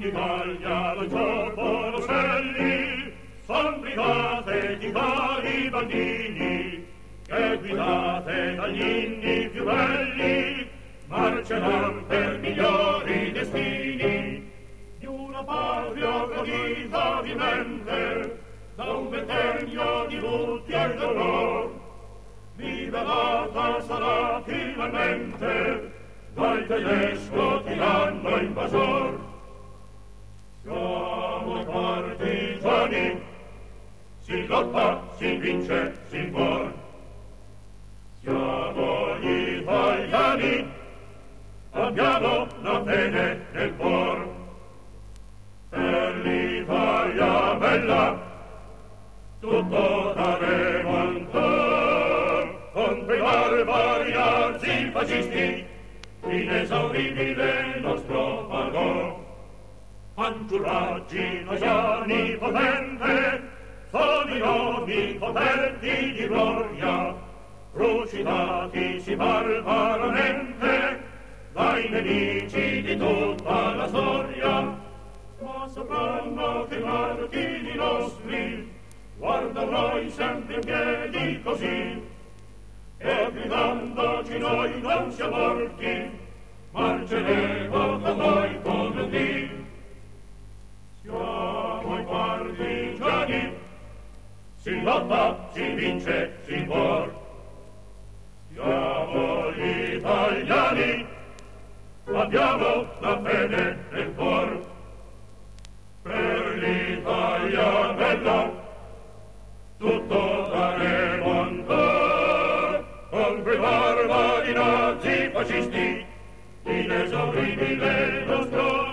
d'Italia lo giocono ocelli, son brigate di cari bambini, che guidate dagli inni più belli, marceran per migliori destini. Di una patria gradita di mente, da un ventennio di lutti e dolor, liberata sarà finalmente dal tedesco tiranno invasor. Siamo partigiani, si lotta, si vince, si muor. Siamo gli italiani, abbiamo la fede nel cor. Per l'Italia bella tutto daremo ancor, contro i barbari arzi fascisti inesauribile nostro valor. Fanciullaggi noiani potente, sono i nomi coperti di gloria, trucidati barbaramente dai nemici di tutta la storia. Ma sapranno che i martiri nostri guardano noi sempre in piedi così, e gridandoci noi non siamo morti, marceremo con noi come un dì. Siamo i partigiani, si lotta, si vince, si muor. Siamo gli italiani, abbiamo la fede nel cor. Per l'Italia bella tutto daremo ancor, contro i barbari nazi fascisti inesauribile nostro